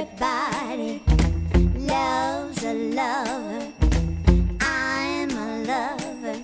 Everybody loves a lover. I'm a lover.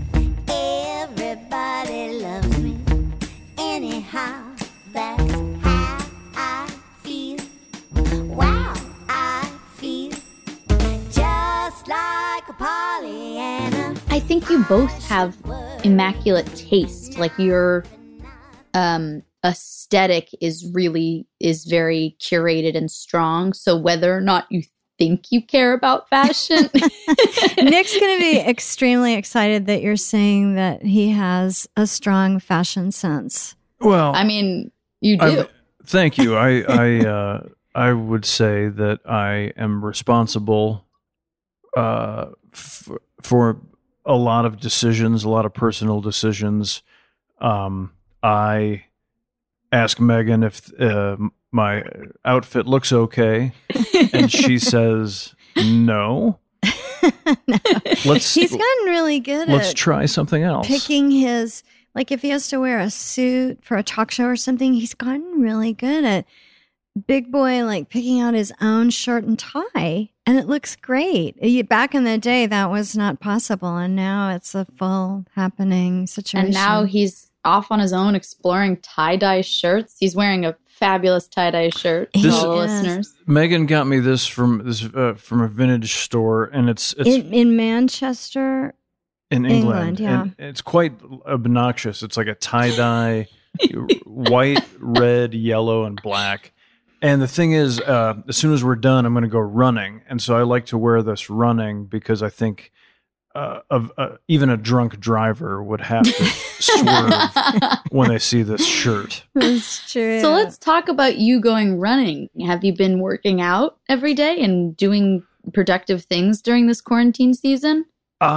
Everybody loves me. Anyhow, that's how I feel. Wow, I feel just like a Pollyanna. I think you both have immaculate taste. Like your aesthetic is very curated and strong. So whether or not you think you care about fashion, Nick's going to be extremely excited that you're saying that he has a strong fashion sense. Well, I mean, you do. Thank you. I would say that I am responsible for a lot of decisions, a lot of personal decisions. I ask Megan if my outfit looks okay, and she says no. No. He's gotten really good Let's at try something else. picking his, like if he has to wear a suit for a talk show or something, he's gotten really good at big boy, like picking out his own shirt and tie. And it looks great. Back in the day, that was not possible. And now it's a full happening situation. And now he's off on his own exploring tie-dye shirts. He's wearing a fabulous tie-dye shirt for all the listeners. Megan got me this from a vintage store, and it's in Manchester, in England. yeah. And it's quite obnoxious. It's like a tie-dye, white, red, yellow, and black. And the thing is, as soon as we're done, I'm going to go running. And so I like to wear this running because I think even a drunk driver would have to swerve when they see this shirt. That's true. So let's talk about you going running. Have you been working out every day and doing productive things during this quarantine season?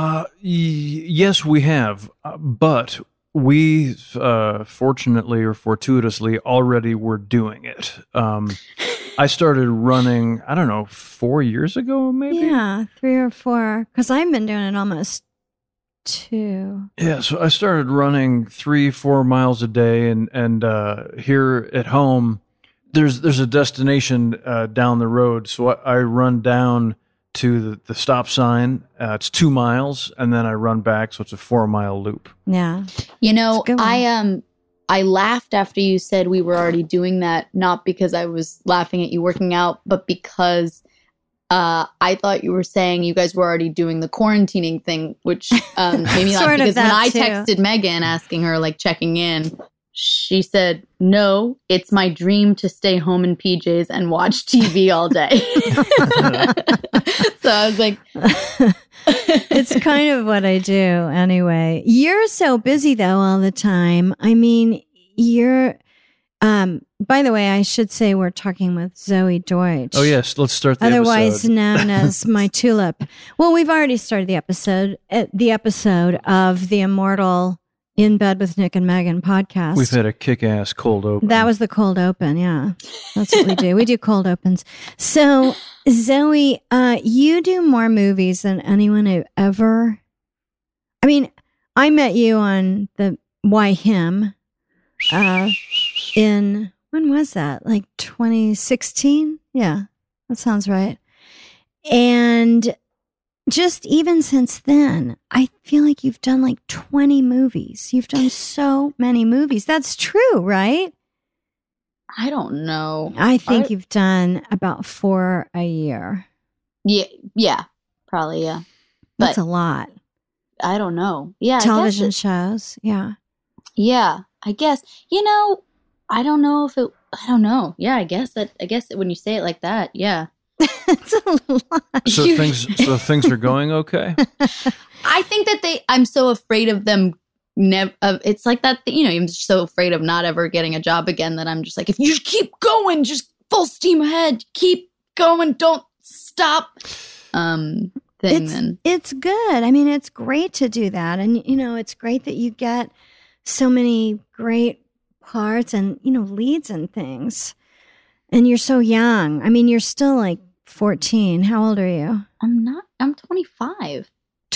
Yes, we have. But we, fortunately or fortuitously, already were doing it. I started running, I don't know, 4 years ago, maybe? Yeah, 3 or 4. Because I've been doing it almost 2. Yeah, so I started running 3-4 miles a day, and here at home, there's a destination down the road, so I run down to the stop sign. It's 2 miles, and then I run back, so it's a 4-mile loop. Yeah. You know, I laughed after you said we were already doing that, not because I was laughing at you working out, but because I thought you were saying you guys were already doing the quarantining thing, which made me laugh because when I texted Megan asking her, like, checking in, she said, no, it's my dream to stay home in PJs and watch TV all day. So I was like... It's kind of what I do anyway. You're so busy, though, all the time. I mean, you're... by the way, I should say we're talking with Zoe Deutsch. Oh, yes. Let's start the otherwise episode. known as My Tulip. Well, we've already started the episode of the immortal In Bed with Nick and Megan podcast. We've had a kick-ass cold open. That was the cold open, yeah. That's what we do. We do cold opens. So, Zoe, you do more movies than anyone I've ever... I mean, I met you on the Why Him in... When was that? Like 2016? Yeah, that sounds right. And just even since then, I feel like you've done like 20 movies. You've done so many movies. That's true, right? I don't know. I think you've done about 4 a year. Yeah, probably, yeah. But that's a lot. I don't know. Yeah, television shows, yeah. Yeah, I guess. You know, I don't know if it... I don't know. Yeah, I guess when you say it like that, yeah. It's a lot. So things are going okay? I think that I'm so afraid of them. It's like that, I'm just so afraid of not ever getting a job again that I'm just like, if you just keep going, just full steam ahead, keep going, don't stop. It's good. I mean, it's great to do that. And, it's great that you get so many great parts and, leads and things. And you're so young. I mean, you're still like 14. How old are you? I'm 25.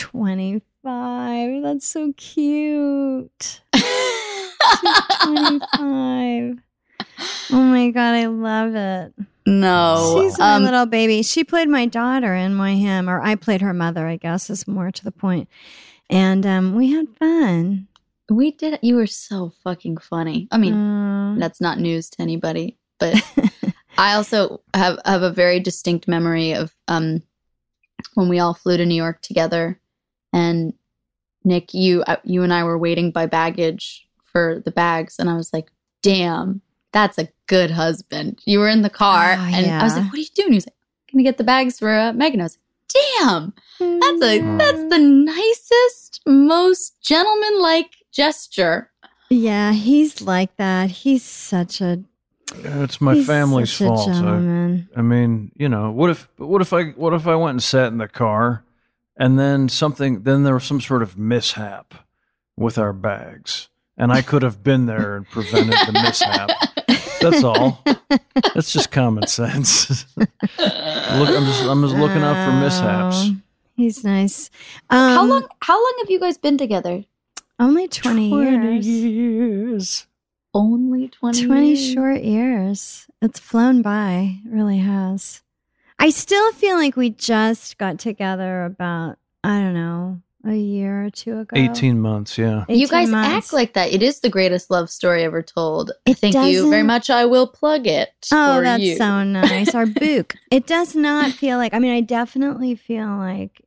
25. That's so cute. 25. Oh my God, I love it. No. She's my little baby. She played my daughter in YM, or I played her mother, I guess, is more to the point. And we had fun. We did. You were so fucking funny. I mean, that's not news to anybody, but I also have a very distinct memory of when we all flew to New York together, and Nick, you and I were waiting by baggage for the bags, and I was like, "Damn, that's a good husband." You were in the car, and I was like, "What are you doing?" He was like, "I'm gonna get the bags for Megan." I was like, "Damn, that's the nicest, most gentleman-like gesture." Yeah, he's like that. He's such a. It's my family's fault. I mean, you know, what if I went and sat in the car, and then there was some sort of mishap with our bags, and I could have been there and prevented the mishap. That's all. That's just common sense. I'm just looking out for mishaps. He's nice. How long have you guys been together? Only 20 years. Only 20 20 short years. It's flown by. It really has. I still feel like we just got together about, I don't know, a year or two ago. 18 months, yeah. 18 you guys months. act like that. It is the greatest love story ever told. It Thank you doesn't- very much. I will plug it. Oh, for that's you. so nice. Our book. It does not feel like, I mean, I definitely feel like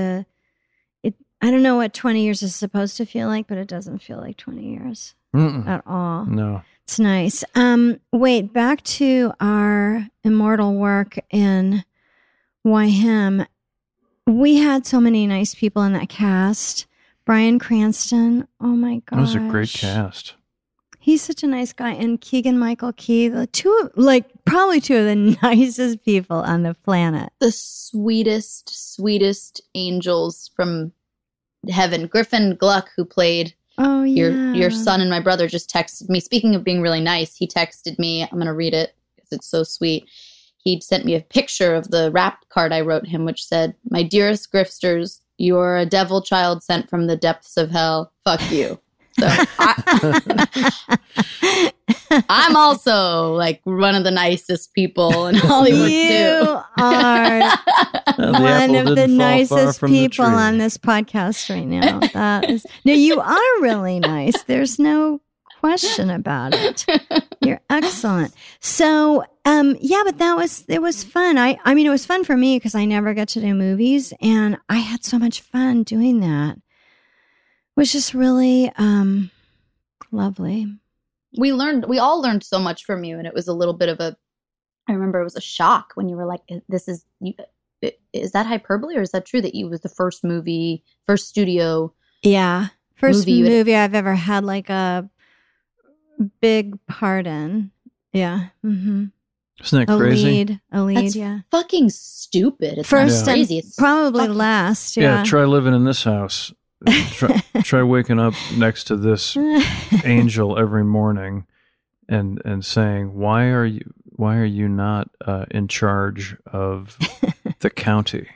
I don't know what 20 years is supposed to feel like, but it doesn't feel like 20 years at all. No. It's nice. Wait, back to our immortal work in YM. We had so many nice people in that cast. Bryan Cranston. Oh my gosh. That was a great cast. He's such a nice guy. And Keegan-Michael Key, probably two of the nicest people on the planet. The sweetest angels from heaven. Griffin Gluck, who played your son and my brother, just texted me. Speaking of being really nice, he texted me. I'm going to read it because it's so sweet. He sent me a picture of the rap card I wrote him, which said, "My dearest Grifters, you're a devil child sent from the depths of hell. Fuck you." So I'm also like one of the nicest people in Hollywood You too. are one of the nicest people tree. on this podcast right now. No, you are really nice. There's no question about it. You're excellent. So, but it was fun. I mean, it was fun for me because I never get to do movies, and I had so much fun doing that. It was just really lovely. We all learned so much from you, and it was a little bit of I remember it was a shock when you were like, is that hyperbole or is that true that it was the first studio? Yeah. First movie movie I've ever had like a big part in. Yeah. Mm-hmm. Isn't that crazy? A lead, That's yeah. fucking stupid. It's First not and crazy. It's probably fucking- last. Yeah, Yeah. try living in this house. Try waking up next to this angel every morning and saying, why are you not in charge of the county?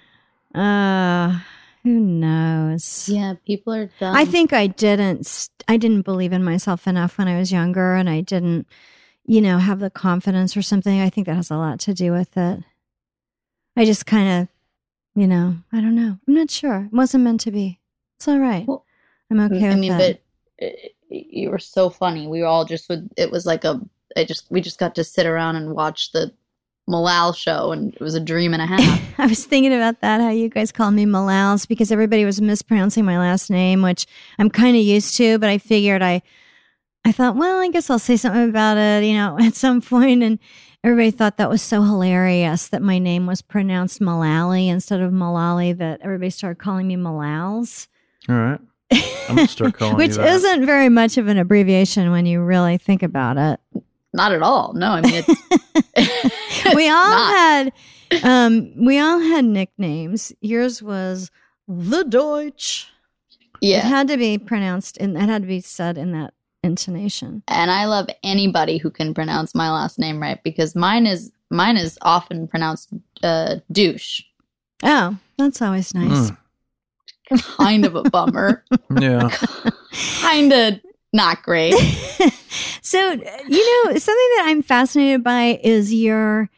Who knows? Yeah, people are dumb. I think I didn't believe in myself enough when I was younger, and I didn't, have the confidence or something. I think that has a lot to do with it. I just kind of, I don't know. I'm not sure. It wasn't meant to be. It's all right. Well, I'm okay with that. but you were so funny. We were all it was like we just got to sit around and watch the Malal show, and it was a dream and a half. I was thinking about that, how you guys call me Malals, because everybody was mispronouncing my last name, which I'm kind of used to, but I figured I thought, well, I guess I'll say something about it, at some point. And everybody thought that was so hilarious that my name was pronounced Malali instead of Malali, that everybody started calling me Malals. All right. I'm going to start calling Which you that. isn't very much of an abbreviation when you really think about it. Not at all. No, I mean, it's we all not. had nicknames. Yours was the Deutsch. It Yeah. had to be pronounced it had to be said in that intonation. And I love anybody who can pronounce my last name right, because mine is often pronounced douche. Oh, that's always nice. Kind of a bummer. Yeah. Kind of not great. So, something that I'm fascinated by is your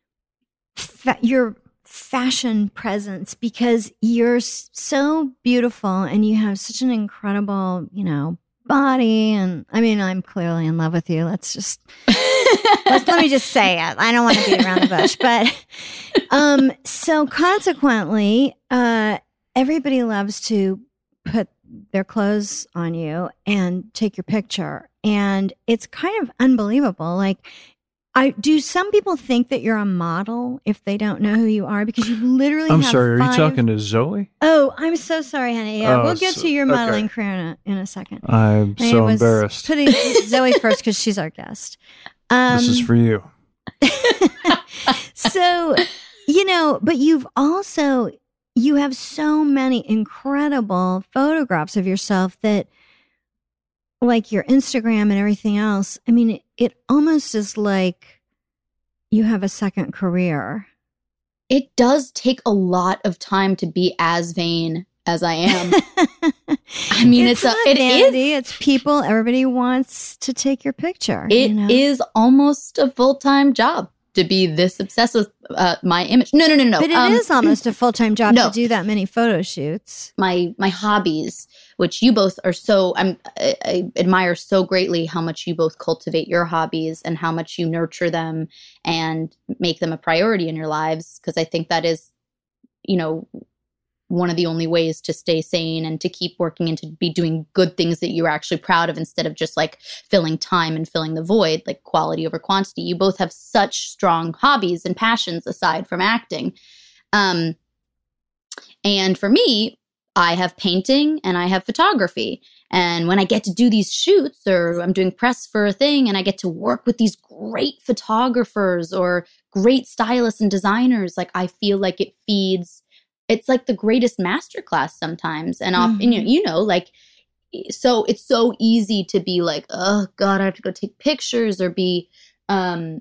fashion presence, because you're so beautiful and you have such an incredible, body. And I mean, I'm clearly in love with you. Let me just say it. I don't want to beat around the bush, but so consequently, everybody loves to put their clothes on you and take your picture, and it's kind of unbelievable. Like, do some people think that you're a model if they don't know who you are? Because you literally I'm have sorry, are you talking to Zoe? Oh, I'm so sorry, honey. Yeah, Oh, we'll get to your modeling career in a second. I'm so embarrassed. Putting Zoe first because she's our guest. This is for you. So, but you have so many incredible photographs of yourself that, like your Instagram and everything else, I mean, it almost is like you have a second career. It does take a lot of time to be as vain as I am. I mean, it vanity. It's people. Everybody wants to take your picture. It is almost a full-time job to be this obsessed with my image. No. But it is almost a full-time job to do that many photo shoots. My hobbies, which you both are I admire so greatly how much you both cultivate your hobbies and how much you nurture them and make them a priority in your lives. Because I think that is, one of the only ways to stay sane and to keep working and to be doing good things that you're actually proud of, instead of just like filling time and filling the void, like quality over quantity. You both have such strong hobbies and passions aside from acting. And for me, I have painting and I have photography. And when I get to do these shoots, or I'm doing press for a thing and I get to work with these great photographers or great stylists and designers, like I feel like it's like the greatest masterclass sometimes. And often, like, so it's so easy to be like, oh God, I have to go take pictures, or be, or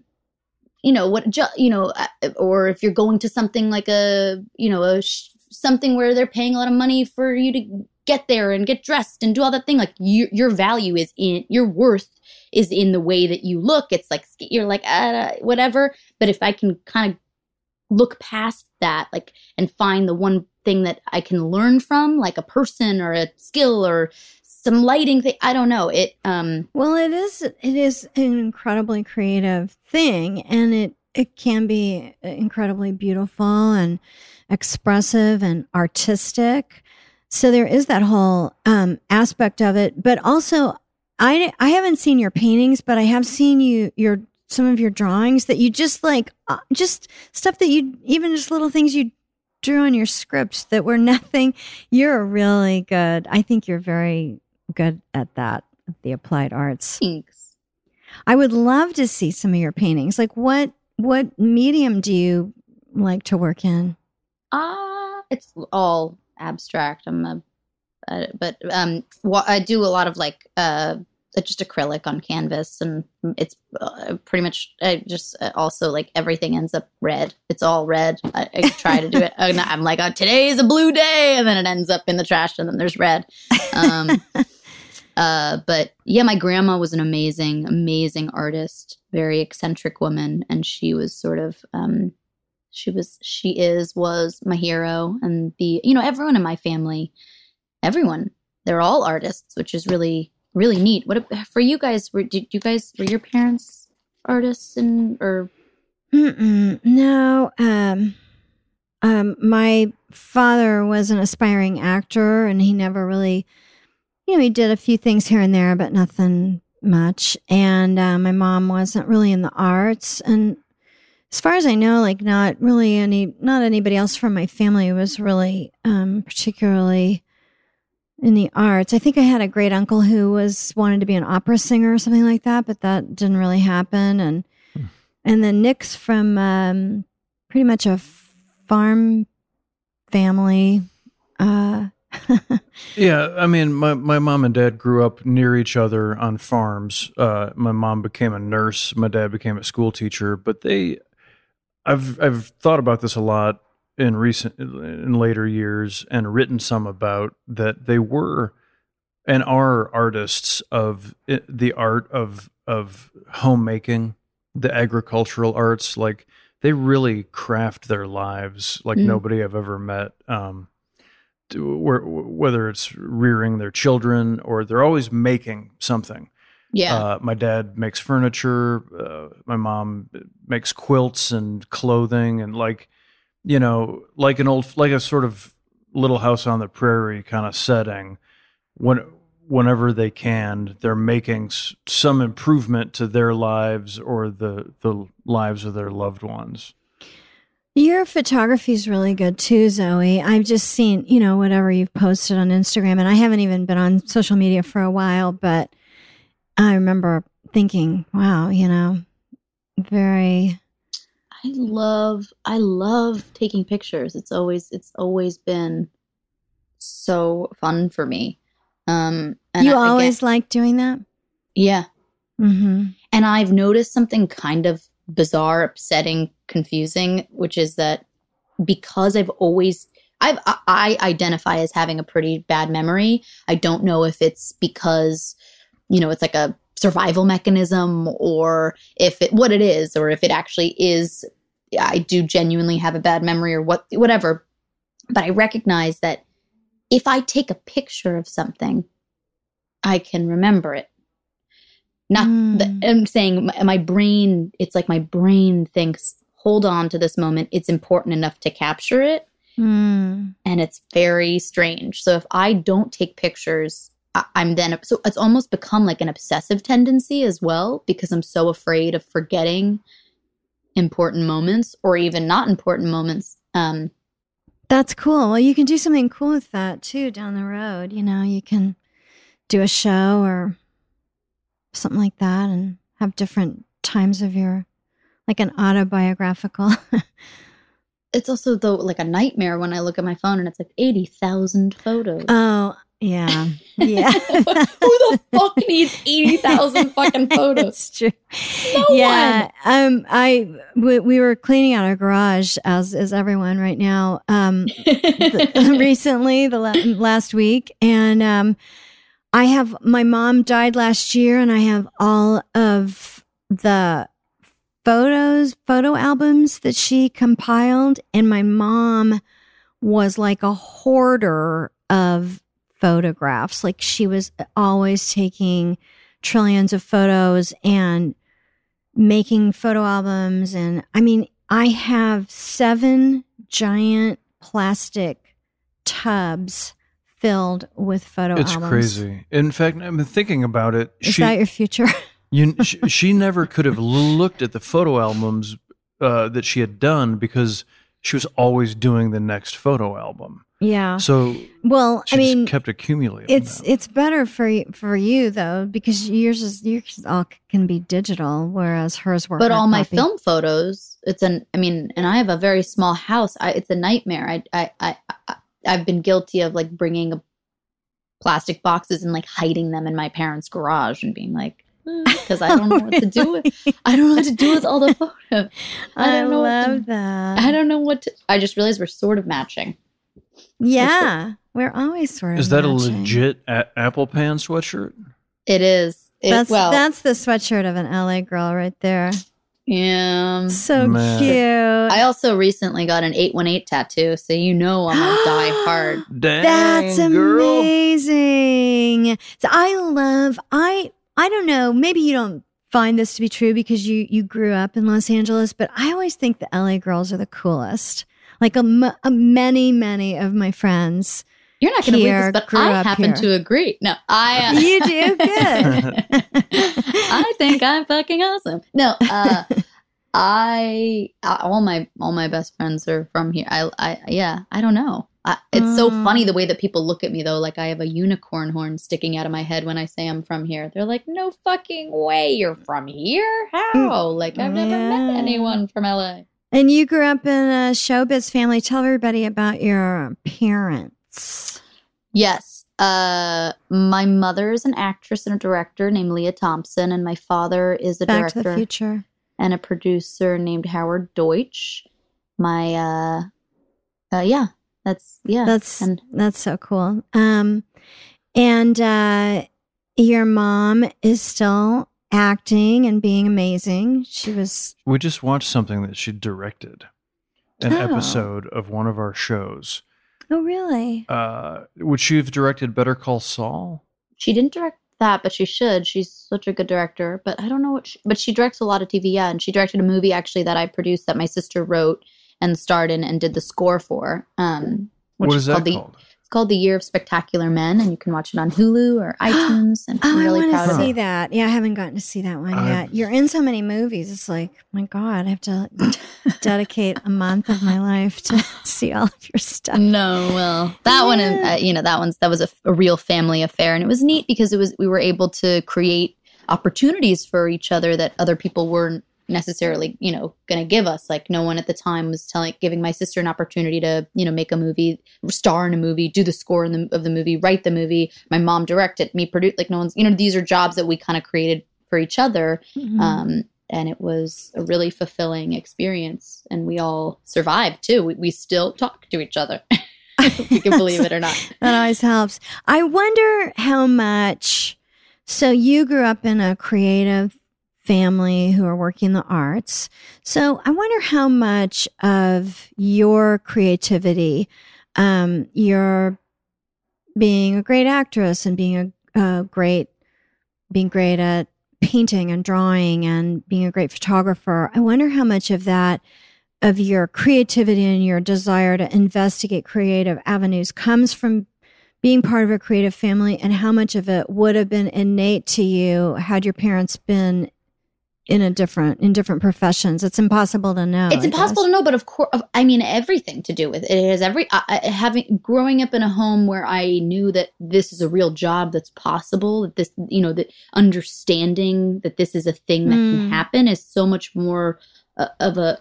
if you're going to something like something where they're paying a lot of money for you to get there and get dressed and do all that thing. Like your value is your worth is in the way that you look. It's like, you're like, whatever. But if I can kind of look past that, like, and find the one thing that I can learn from, like a person or a skill or some lighting thing, I don't know. Well, it is an incredibly creative thing, and it can be incredibly beautiful and expressive and artistic. So there is that whole aspect of it. But also, I haven't seen your paintings, but I have seen some of your drawings that you just just stuff that even just little things you drew on your script that were nothing. You're really good. I think you're very good at that, the applied arts. Thanks. I would love to see some of your paintings. Like what medium do you like to work in? It's all abstract. I do a lot of just acrylic on canvas, and it's pretty much also like everything ends up red. It's all red. I try to do it. I'm like, today is a blue day, and then it ends up in the trash, and then there's red. But yeah, my grandma was an amazing, amazing artist, very eccentric woman, and she was sort of was my hero, and everyone in my family, they're all artists, which is really, really neat. What for you guys? Were your parents artists or? No. My father was an aspiring actor, and he never really, he did a few things here and there, but nothing much. And my mom wasn't really in the arts, and as far as I know, like not anybody else from my family was really particularly in the arts. I think I had a great uncle who wanted to be an opera singer or something like that, but that didn't really happen. And then Nick's from pretty much a farm family. Yeah, I mean, my mom and dad grew up near each other on farms. My mom became a nurse. My dad became a school teacher. But I've thought about this a lot in later years, and written some about that. They were and are artists of the art of of homemaking, the agricultural arts. Like they really craft their lives like nobody I've ever met. Whether it's rearing their children or they're always making something. Yeah. My dad makes furniture. My mom makes quilts and clothing, and like a sort of Little House on the Prairie kind of setting. Whenever they can, they're making some improvement to their lives or the lives of their loved ones. Your photography is really good too, Zoe. I've just seen, whatever you've posted on Instagram, and I haven't even been on social media for a while, but I remember thinking, wow, very. I love taking pictures. It's always been so fun for me. And you always liked doing that? Yeah. Mm-hmm. And I've noticed something kind of bizarre, upsetting, confusing, which is that because I identify as having a pretty bad memory. I don't know if it's because, it's like a survival mechanism or what it is, or if it actually is, I do genuinely have a bad memory or whatever. But I recognize that if I take a picture of something, I can remember it. I'm saying my brain, it's like my brain thinks, hold on to this moment. It's important enough to capture it. And it's very strange. So if I don't take pictures, so it's almost become like an obsessive tendency as well, because I'm so afraid of forgetting important moments or even not important moments. That's cool. Well, you can do something cool with that too down the road. You can do a show or something like that and have different times of like an autobiographical. It's also though like a nightmare when I look at my phone and it's like 80,000 photos. Oh, yeah. Yeah. Who the fuck needs 80,000 fucking photos? It's true. No one. We were cleaning out our garage as is everyone right now. Recently, last week, and my mom died last year, and I have all of the photo albums that she compiled, and my mom was like a hoarder of photographs. Like she was always taking trillions of photos and making photo albums. And I mean, I have 7 giant plastic tubs filled with photo albums. It's crazy. In fact, I've been thinking about it. Is that your future? She never could have looked at the photo albums that she had done because she was always doing the next photo album. Yeah. So she just kept accumulating. It's better for you though, because yours all can be digital, whereas hers were. But all my film photos, and I have a very small house. It's a nightmare. I've been guilty of like bringing plastic boxes and like hiding them in my parents' garage and being like, because I don't know what to do with. I don't know what to do with all the photos. I love that. I don't know what to. I just realized we're sort of matching. Yeah, we're always sort of. Is that matching. a legit Apple Pan sweatshirt? It is. That's the sweatshirt of an LA girl right there. Yeah. So Man. cute. I also recently got an 818 tattoo, so I'm a die hard. Dang, That's girl. amazing. So I don't know, maybe you don't find this to be true because you grew up in Los Angeles, but I always think the LA girls are the coolest. Like many of my friends. You're not going to believe this, but I happen to agree. No, you do good. I think I'm fucking awesome. No, all my best friends are from here. I don't know. It's so funny the way that people look at me though. Like I have a unicorn horn sticking out of my head when I say I'm from here. They're like, no fucking way you're from here. How? Like I've never met anyone from LA. And you grew up in a showbiz family. Tell everybody about your parents. Yes. My mother is an actress and a director named Leah Thompson, and my father is a Back to the director Future and a producer named Howard Deutsch. My that's so cool. And your mom is still acting and being amazing. She was. We just watched something that she directed, an Oh. episode of one of our shows. Oh, really? Would she have directed Better Call Saul? She didn't direct that, but she should. She's such a good director. But I don't know but she directs a lot of TV, yeah. And she directed a movie actually that I produced that my sister wrote and starred in and did the score for. What is that It's called The Year of Spectacular Men, and you can watch it on Hulu or iTunes. And I'm really I proud want of to see it. that. Yeah, I haven't gotten to see that one yet. You're in so many movies. It's like, my God, I have to dedicate a month of my life to see all of your stuff. No, well, that one, that was a real family affair, and it was neat because we were able to create opportunities for each other that other people weren't necessarily, going to give us. Like, no one at the time was giving my sister an opportunity to, make a movie, star in a movie, do the score of the movie, write the movie. My mom directed, me produce. Like, no one's, these are jobs that we kind of created for each other. Mm-hmm. And it was a really fulfilling experience, and we all survived too. We still talk to each other, if you can believe it or not. That always helps. I wonder how much. So you grew up in a creative family who are working in the arts. So I wonder how much of your creativity, your being a great actress and being being great at painting and drawing and being a great photographer. I wonder how much of that, of your creativity and your desire to investigate creative avenues comes from being part of a creative family, and how much of it would have been innate to you had your parents been in different professions. It's impossible to know. It's impossible to know, but of course, I mean, everything to do with it. It has growing up in a home where I knew that this is a real job that's possible, that this, that understanding that this is a thing that can happen is so much more of a,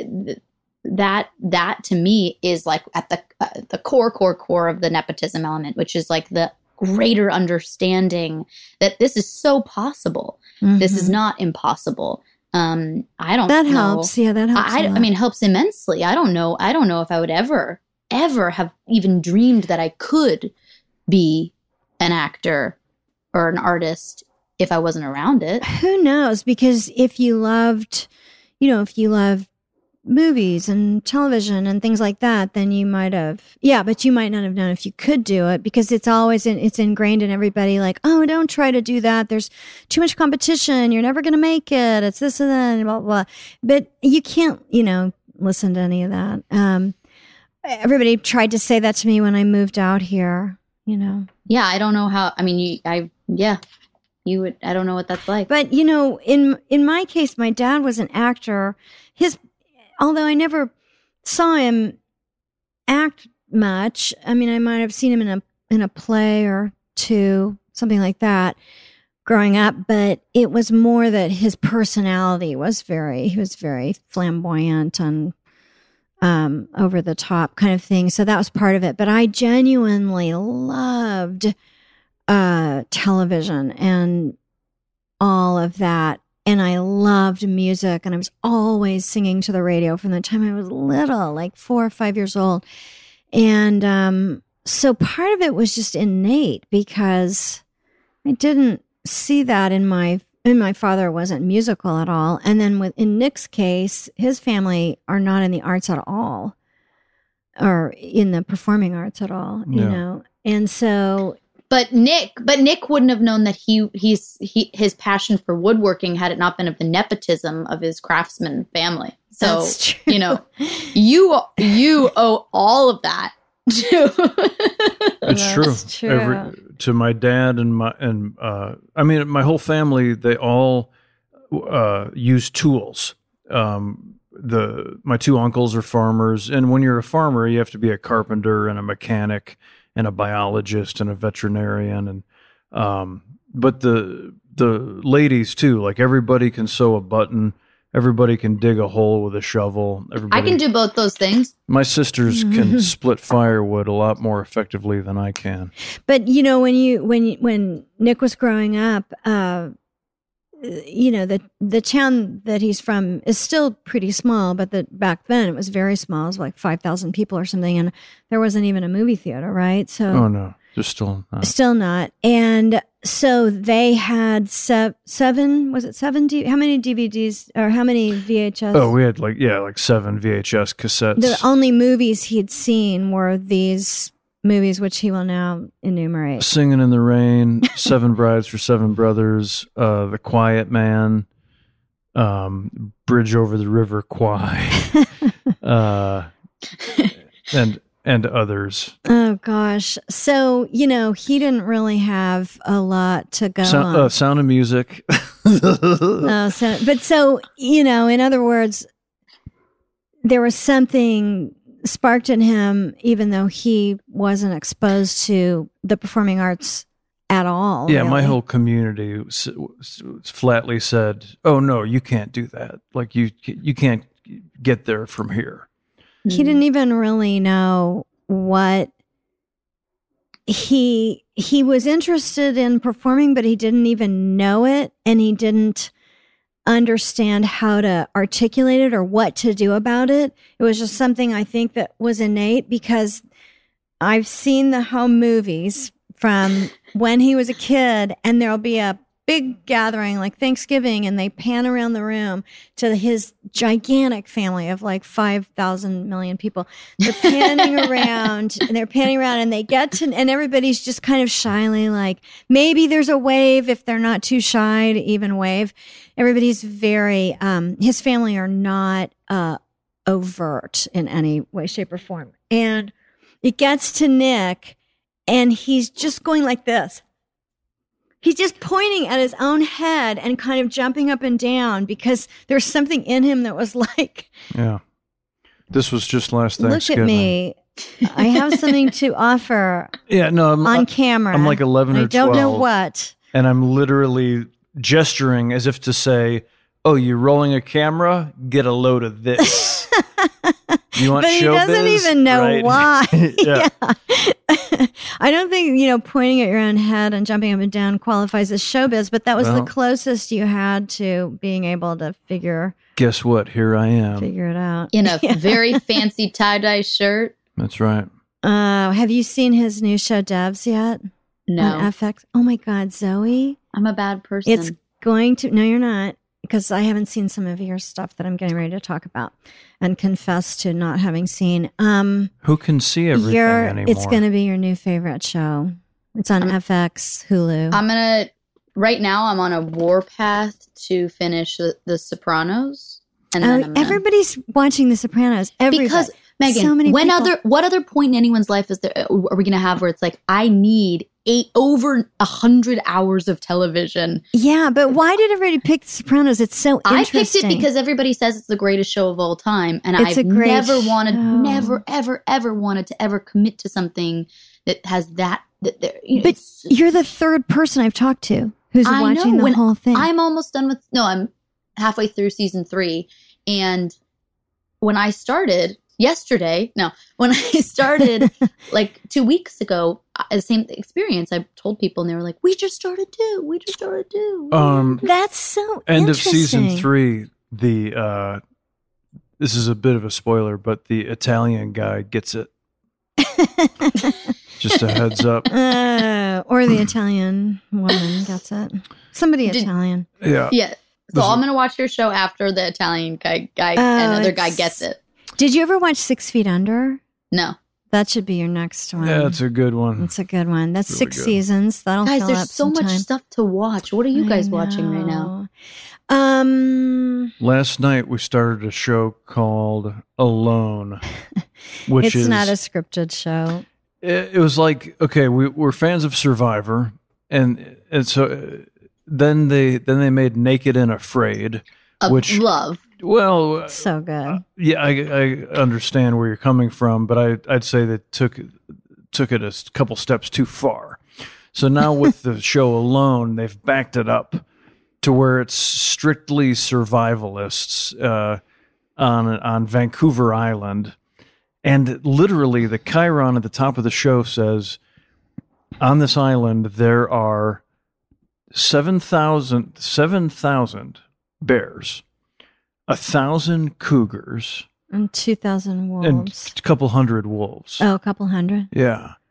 that to me is like at the core of the nepotism element, which is like the greater understanding that this is so possible. Mm-hmm. This is not impossible. I don't that know. Helps. Yeah, that helps. I mean, it helps immensely. I don't know if I would ever have even dreamed that I could be an actor or an artist if I wasn't around it. Who knows? Because if you loved movies and television and things like that, then you might have, but you might not have known if you could do it, because it's always it's ingrained in everybody, like, oh, don't try to do that. There's too much competition. You're never going to make it. It's this and that, and blah, blah, blah. But you can't, listen to any of that. Everybody tried to say that to me when I moved out here, Yeah, I don't know how, I mean, you would, I don't know what that's like. But, in my case, my dad was an actor. Although I never saw him act much, I mean, I might have seen him in a play or two, something like that, growing up. But it was more that his personality was he was very flamboyant and over the top kind of thing. So that was part of it. But I genuinely loved television and all of that. And I loved music, and I was always singing to the radio from the time I was little, like 4 or 5 years old. And so part of it was just innate, because I didn't see that in my father wasn't musical at all. And then in Nick's case, his family are not in the arts at all, or in the performing arts at all, And so... But Nick wouldn't have known that his passion for woodworking had it not been of the nepotism of his craftsman family. So, that's true. you owe all of that to. It's true. To my dad and my whole family, they all use tools. My two uncles are farmers, and when you're a farmer, you have to be a carpenter and a mechanic and a biologist and a veterinarian, and but the ladies too, like everybody can sew a button, everybody can dig a hole with a shovel. I can do both those things. My sisters can split firewood a lot more effectively than I can. But when Nick was growing up, the town that he's from is still pretty small, but back then it was very small. It was like 5,000 people or something, and there wasn't even a movie theater, right? So, oh no, They're still not. Still not. And so they had seven, was it seven? How many DVDs or how many VHS? Oh, we had like 7 VHS cassettes. The only movies he'd seen were these movies, which he will now enumerate. Singing in the Rain, Seven Brides for Seven Brothers, The Quiet Man, Bridge Over the River Kwai, and others. Oh gosh. So, he didn't really have a lot to go on. Sound of Music. In other words, there was something sparked in him, even though he wasn't exposed to the performing arts at all. Yeah, really. my whole community flatly said, "Oh no, you can't do that. Like you can't get there from here." He didn't even really know what he was interested in performing, but he didn't even know it, and he didn't understand how to articulate it or what to do about it. It was just something I think that was innate, because I've seen the home movies from when he was a kid, and there'll be a big gathering like Thanksgiving, and they pan around the room to his gigantic family of like 5,000 million people. They're panning around and they get to, and everybody's just kind of shyly like, maybe there's a wave if they're not too shy to even wave. Everybody's very, his family are not overt in any way, shape, or form. And it gets to Nick, and he's just going like this. He's just pointing at his own head and kind of jumping up and down because there's something in him that was like, yeah, this was just last Thanksgiving. Look at me. I have something to offer. Yeah, no, on camera. I'm like 11 or 12. I don't know what. And I'm literally gesturing as if to say, "Oh, you're rolling a camera? Get a load of this." You want but he showbiz? Doesn't even know right? why. Yeah. I don't think, pointing at your own head and jumping up and down qualifies as showbiz, but that was the closest you had to being able to figure. Guess what? Here I am. Figure it out. In a very fancy tie-dye shirt. That's right. Have you seen his new show, Devs, yet? No. On FX? Oh my God, Zoe. I'm a bad person. It's going to, no, you're not. Because I haven't seen some of your stuff that I'm getting ready to talk about and confess to not having seen. Who can see everything anymore? It's going to be your new favorite show. It's on FX, Hulu. Right now I'm on a warpath to finish The Sopranos. And then everybody's watching The Sopranos. Everybody. Because, Megan, so many what other point in anyone's life are we going to have where it's like, I need over 100 hours of television? Yeah, but why did everybody pick The Sopranos? It's so interesting. I picked it because everybody says it's the greatest show of all time, and I've never ever wanted to ever commit to something that has that. But you're the third person I've talked to who's watching the whole thing. I'm almost done with. No, I'm halfway through season 3, and when I started. When I started like 2 weeks ago, the same experience. I told people and they were like, we just started too. That's so end of interesting. season 3, this is a bit of a spoiler, but the Italian guy gets it. Just a heads up. Or the Italian woman gets it. Somebody Italian. Yeah. Yeah. So I'm going to watch your show after the Italian guy another guy gets it. Did you ever watch 6 Feet Under? No. That should be your next one. Yeah, it's a good one. It's a good one. That's really 6 good. seasons. That'll guys, fill there's up so much time. stuff to watch. What are you guys watching right now? Last night we started a show called Alone, which it's is not a scripted show. It was like, okay, we're fans of Survivor, and so then they made Naked and Afraid, which love. Well, So good. yeah, I understand where you're coming from, but I'd say they took it a couple steps too far. So now with the show Alone, they've backed it up to where it's strictly survivalists on Vancouver Island. And literally the chyron at the top of the show says, on this island, there are 7,000 bears, 1,000 cougars, And 2,000 wolves. and a couple hundred wolves. Oh, a couple hundred. Yeah.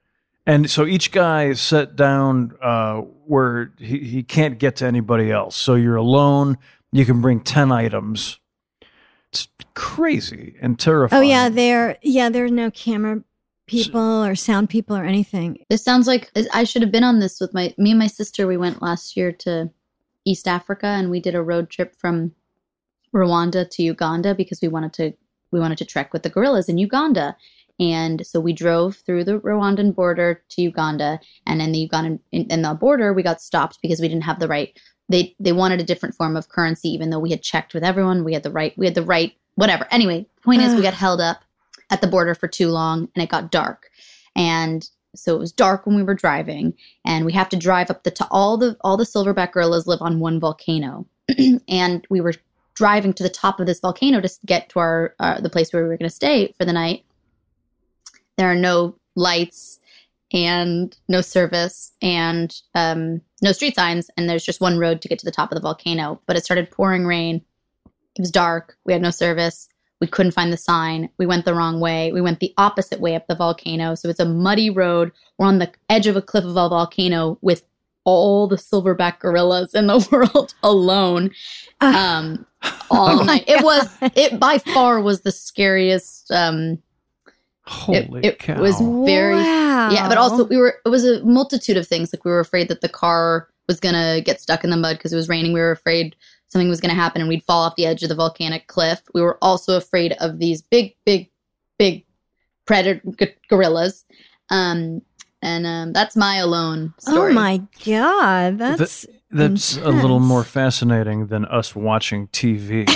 And so each guy is set down where he can't get to anybody else. So you're alone. You can bring 10 items. It's crazy and terrifying. Oh yeah, there are no camera people or sound people or anything. This sounds like I should have been on this with me and my sister. We went last year to East Africa and we did a road trip from Rwanda to Uganda because we wanted to trek with the gorillas in Uganda. And so we drove through the Rwandan border to Uganda, and in the the border we got stopped because we didn't have the right. They wanted a different form of currency, even though we had checked with everyone. We had the right, whatever. Anyway, point is we got held up at the border for too long and it got dark. And so it was dark when we were driving, and we have to drive up all the silverback gorillas live on one volcano. And we were driving to the top of this volcano to get to our the place where we were going to stay for the night. There are no lights and no service and no street signs. And there's just one road to get to the top of the volcano. But it started pouring rain. It was dark. We had no service. We couldn't find the sign. We went the wrong way. We went the opposite way up the volcano. So it's a muddy road. We're on the edge of a cliff of a volcano with all the silverback gorillas in the world alone all night. It by far was the scariest Holy cow. It was very, wow. Yeah, but also it was a multitude of things. Like we were afraid that the car was going to get stuck in the mud because it was raining. We were afraid something was going to happen and we'd fall off the edge of the volcanic cliff. We were also afraid of these big predator gorillas. And that's my alone story. Oh my God. That's intense. A little more fascinating than us watching TV.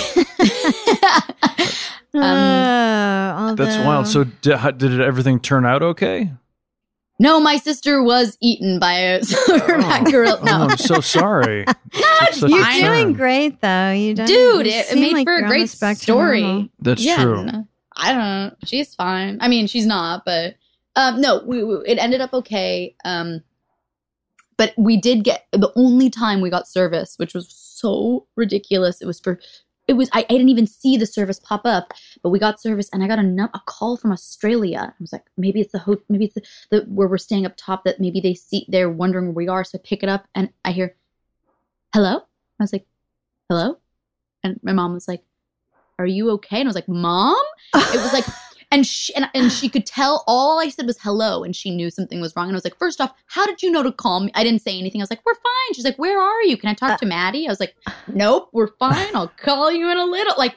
That's wild. So did everything turn out okay? No, my sister was eaten by a silverback gorilla. No, I'm so sorry. You're doing great, though. You don't, dude. you It made like for a great story. That's true. I don't know. She's fine. I mean, she's not, but no, it ended up okay. But we did get the only time we got service, which was so ridiculous. I didn't even see the service pop up, but we got service, and I got a call from Australia. I was like, maybe it's the where we're staying up top, that maybe they're wondering where we are. So I pick it up and I hear, hello? I was like, hello? And my mom was like, are you okay? And I was like, Mom? It was like, and she could tell all I said was hello, and she knew something was wrong. And I was like, first off, how did you know to call me? I didn't say anything. I was like, we're fine. She's like, where are you? Can I talk to Maddie? I was like, nope, we're fine. I'll call you in a little. Like,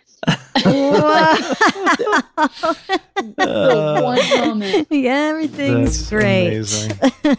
one moment. Yeah, everything's great. Amazing.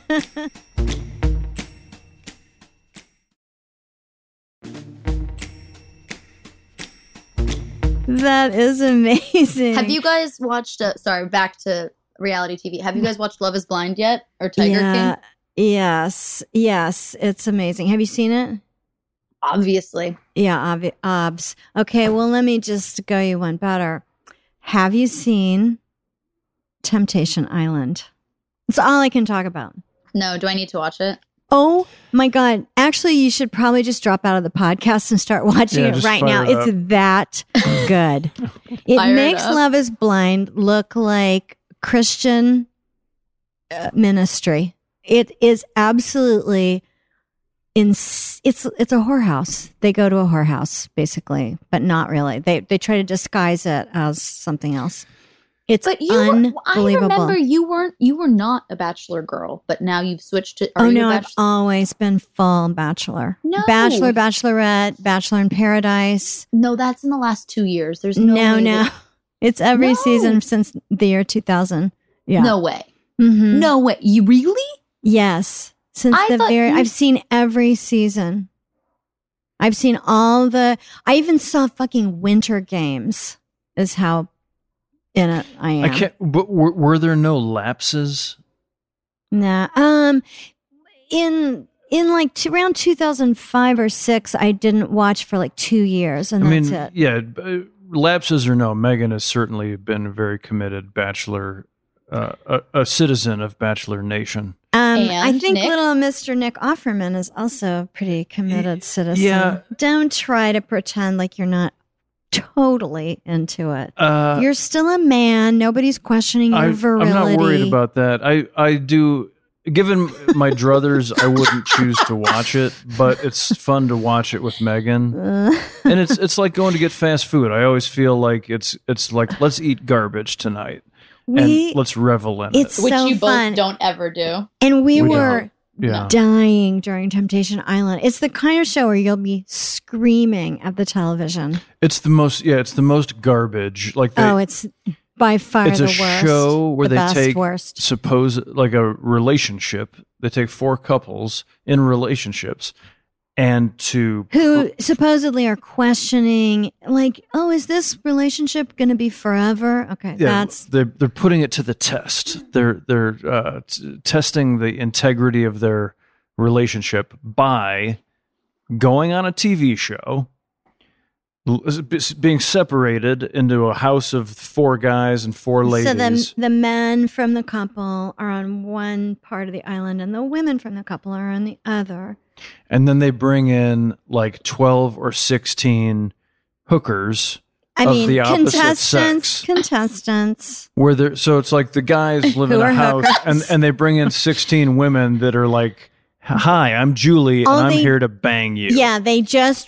That is amazing. Have you guys watched, back to reality TV. Have you guys watched Love is Blind yet? Or Tiger King? Yes. It's amazing. Have you seen it? Obviously. Yeah, obs. Okay, well, let me just go you one better. Have you seen Temptation Island? That's all I can talk about. No, do I need to watch it? Oh my God. Actually, you should probably just drop out of the podcast and start watching it right now. It's that good. It makes Love is Blind look like Christian ministry. It is absolutely it's a whorehouse. They go to a whorehouse, basically, but not really. They try to disguise it as something else. It's unbelievable. I remember you were not a Bachelor girl, but now you've switched to. I've always been full Bachelor. No, Bachelor, Bachelorette, Bachelor in Paradise. No, that's in the last 2 years. There's no. It's every season since the year 2000. Yeah, no way. Mm-hmm. No way. You really? Yes, since I've seen every season. I've seen I even saw fucking Winter Games. Is how. In it, I am. I can't. But were there no lapses? Nah. In like around 2005 or 6, I didn't watch for like 2 years, and that's it. Yeah, lapses or no, Megan has certainly been a very committed Bachelor, a citizen of Bachelor Nation. I think little Mr. Nick Offerman is also a pretty committed citizen. Yeah. Don't try to pretend like you're not totally into it. You're still a man. Nobody's questioning your virility. I'm not worried about that. I do given my druthers, I wouldn't choose to watch it, but it's fun to watch it with Megan. And it's like going to get fast food. I always feel like it's like, let's eat garbage tonight and let's revel in It's it. Which so you fun. both don't ever do. And we We were Yeah. dying during Temptation Island. It's the kind of show where you'll be screaming at the television. It's the most garbage. Like It's by far it's the a worst. show where the they best, take worst. like a relationship. They take 4 couples in relationships and Who supposedly are questioning, like, oh, is this relationship going to be forever? Okay, they're putting it to the test. They're testing the integrity of their relationship by going on a TV show, being separated into a house of 4 guys and 4 ladies. So the men from the couple are on one part of the island, and the women from the couple are on the other. And then they bring in like 12 or 16 hookers I of mean, the opposite sex. contestants. Where they're, so it's like the guys live in Who a are house hookers. and they bring in 16 women that are like, hi, I'm Julie and I'm here to bang you. Yeah, they just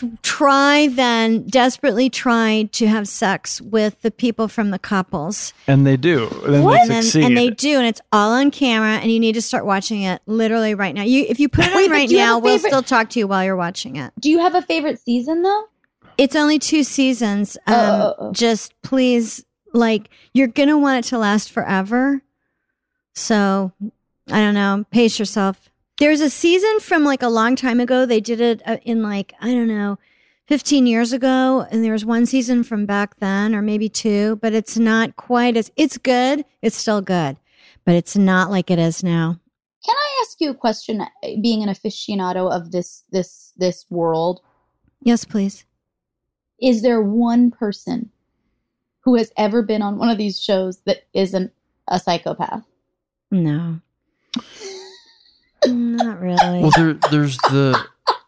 desperately try to have sex with the people from the couples. And they do. And then And, they succeed. and they do, and it's all on camera, and you need to start watching it literally right now. If you put it Wait, on but right do you have now, a we'll favorite- still talk to you while you're watching it. Do you have a favorite season though? It's only 2 seasons. Oh. Just please, like, you're going to want it to last forever. So, I don't know. Pace yourself. There's a season from like a long time ago. They did it in like, I don't know, 15 years ago. And there was one season from back then, or maybe 2, but it's not quite as, it's good. It's still good, but it's not like it is now. Can I ask you a question? Being an aficionado of this world, Yes, please. is there one person who has ever been on one of these shows that isn't a psychopath? No. Not really. Well, there's the.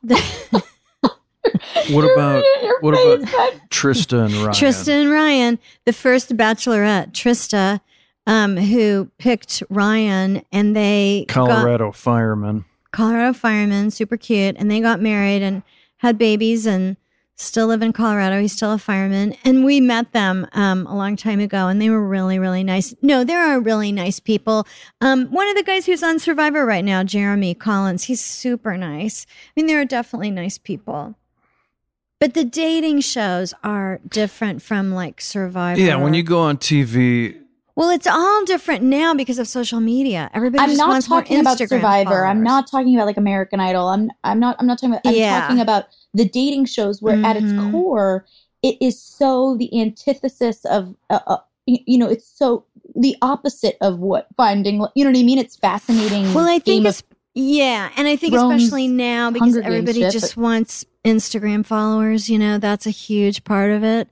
What about Trista and Ryan? Trista and Ryan, the first Bachelorette, Trista, who picked Ryan, and they Colorado firemen. Colorado firemen, super cute, and they got married and had babies and still live in Colorado. He's still a fireman, and we met them a long time ago, and they were really, really nice. No, there are really nice people. One of the guys who's on Survivor right now, Jeremy Collins, he's super nice. I mean, there are definitely nice people. But the dating shows are different from like Survivor. Yeah, when you go on TV, Well, it's all different now because of social media. Everybody I'm just not wants more talking about Instagram Survivor. I'm followers. not talking about like American Idol. I'm not talking about. I'm Yeah. talking about the dating shows where at its Mhm. core, it is so the antithesis of. It's so the opposite of what finding. You know what I mean? It's fascinating. Well, I think Game it's yeah, and I think Thrones, especially now because Hunger Games everybody shit, just wants Instagram followers. You know, that's a huge part of it.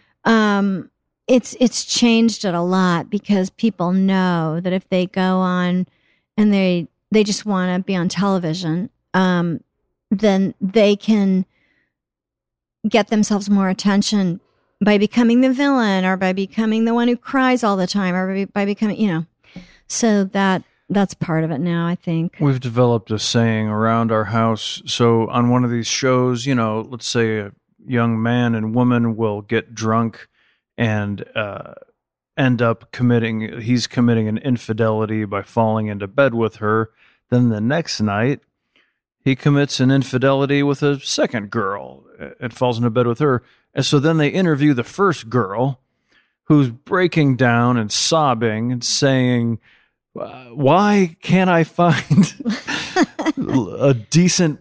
It's changed it a lot because people know that if they go on and they just want to be on television, then they can get themselves more attention by becoming the villain or by becoming the one who cries all the time or by becoming, so that's part of it now, I think. we've developed a saying around our house. So on one of these shows, let's say a young man and woman will get drunk and end up committing an infidelity by falling into bed with her. Then the next night, he commits an infidelity with a second girl and falls into bed with her. And so then they interview the first girl who's breaking down and sobbing and saying, why can't I find a decent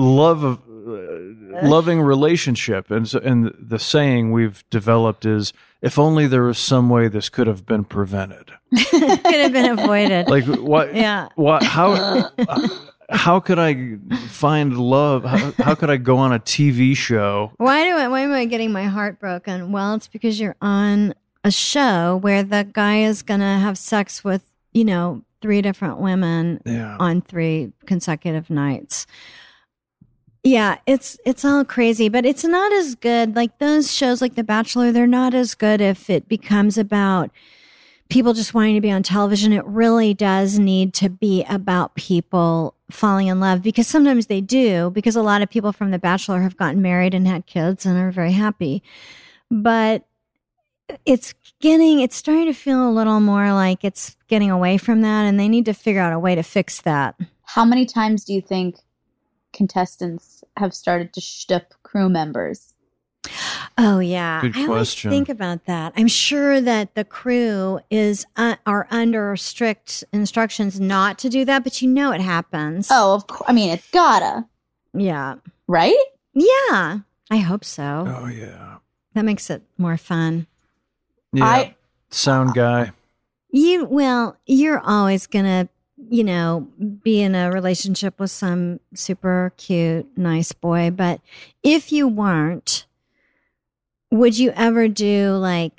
loving relationship? And the saying we've developed is, if only there was some way this could have been prevented. Could have been avoided. Like what? Yeah. What? How could I find love? How could I go on a TV show? Why am I getting my heart broken? Well, it's because you're on a show where the guy is going to have sex with, 3 different women on 3 consecutive nights. Yeah, it's all crazy, but it's not as good. Like those shows like The Bachelor, they're not as good if it becomes about people just wanting to be on television. It really does need to be about people falling in love, because sometimes they do, because a lot of people from The Bachelor have gotten married and had kids and are very happy. But it's starting to feel a little more like it's getting away from that, and they need to figure out a way to fix that. How many times do you think contestants have started to shtup crew members? Oh, yeah. Good I always question. think about that. I'm sure that the crew are under strict instructions not to do that, but it happens. Oh, of course. I mean, it's gotta. Yeah. Right? Yeah. I hope so. Oh, yeah. That makes it more fun. Yeah. Sound guy. You're always going to, be in a relationship with some super cute, nice boy. But if you weren't, would you ever do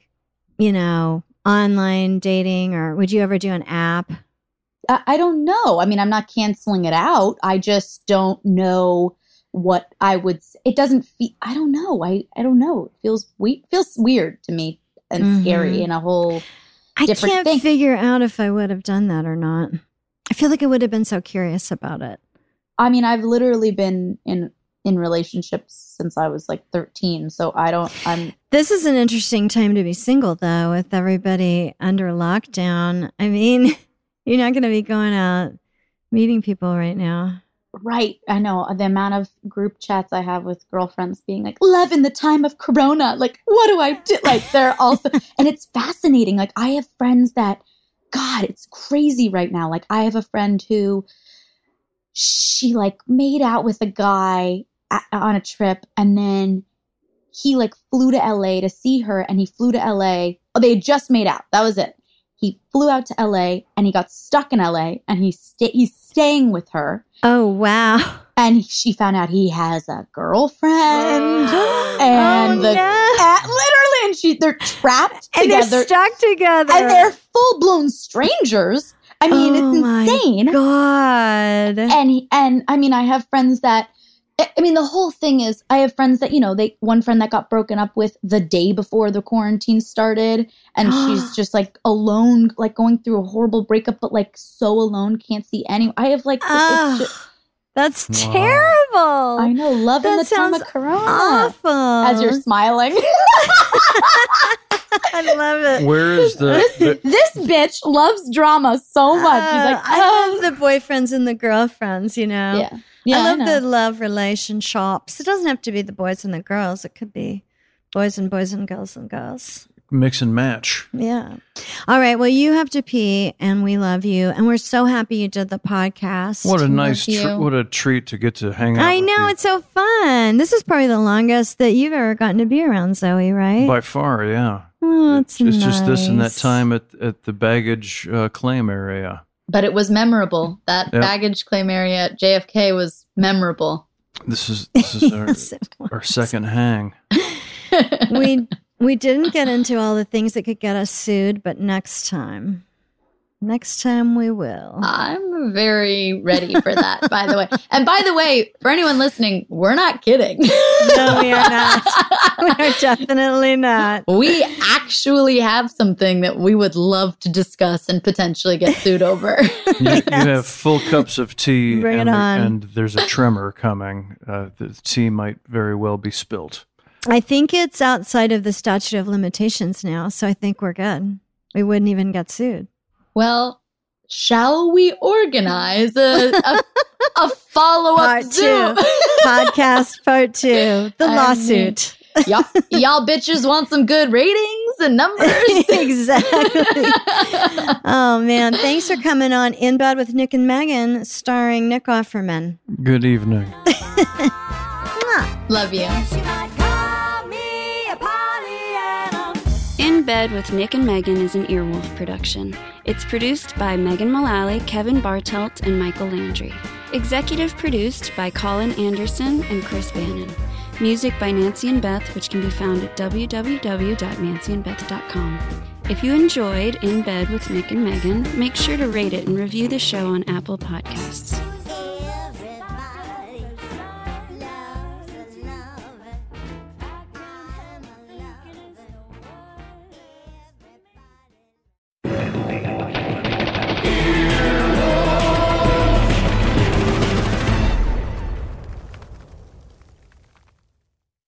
online dating, or would you ever do an app? I don't know. I mean, I'm not canceling it out. I just don't know what I would. It doesn't feel. I don't know. I don't know. It feels weird to me and scary in a whole different I can't thing. figure out if I would have done that or not. I feel like I would have been so curious about it. I mean, I've literally been in relationships since I was 13. So This is an interesting time to be single, though, with everybody under lockdown. I mean, you're not going to be going out meeting people right now. Right. I know the amount of group chats I have with girlfriends being like, love in the time of Corona. What do I do? They're also, and it's fascinating. I have friends that, God, it's crazy right now. I have a friend who she made out with a guy on a trip, and then he flew to LA to see her, and he flew to LA. Oh, they had just made out. That was it. He flew out to LA and he got stuck in LA, and he's staying with her. Oh, wow. And she found out he has a girlfriend. And literally, and they're trapped and together. They're stuck together. And they're full-blown strangers. I mean, it's insane. God. And I mean, I have friends that, I mean, the whole thing is, I have friends that, one friend that got broken up with the day before the quarantine started, and she's just alone, going through a horrible breakup, but so alone, can't see anyone. I have it's just, that's terrible. I know, love in the time of Corona. Awful. As you're smiling. I love it. Where is this bitch loves drama so much. She's I love the boyfriends and the girlfriends, Yeah. I love the love relationships. It doesn't have to be the boys and the girls. It could be boys and girls and girls. Mix and match? Yeah. All right. Well, you have to pee, and we love you, and we're so happy you did the podcast. What a nice, what a treat to get to hang out. I know, it's so fun. This is probably the longest that you've ever gotten to be around Zoe, right? By far, yeah. Oh, it's nice. Just this and that time at the baggage claim area. But it was memorable. That baggage claim area at JFK was memorable. This is our second hang. We didn't get into all the things that could get us sued, but next time we will. I'm very ready for that, by the way. And by the way, for anyone listening, we're not kidding. No, we are not. We are definitely not. We actually have something that we would love to discuss and potentially get sued over. You have full cups of tea. Bring it on. And there's a tremor coming. The tea might very well be spilt. I think it's outside of the statute of limitations now, so I think we're good. We wouldn't even get sued. Well, shall we organize a follow-up Zoom? Podcast part 2, the lawsuit. Y'all bitches want some good ratings and numbers? Exactly. Oh, man. Thanks for coming on In Bed with Nick and Megan, starring Nick Offerman. Good evening. Love you. In Bed with Nick and Megan is an Earwolf production. It's produced by Megan Mullally, Kevin Bartelt, and Michael Landry. Executive produced by Colin Anderson and Chris Bannon. Music by Nancy and Beth, which can be found at www.nancyandbeth.com. If you enjoyed In Bed with Nick and Megan, make sure to rate it and review the show on Apple Podcasts.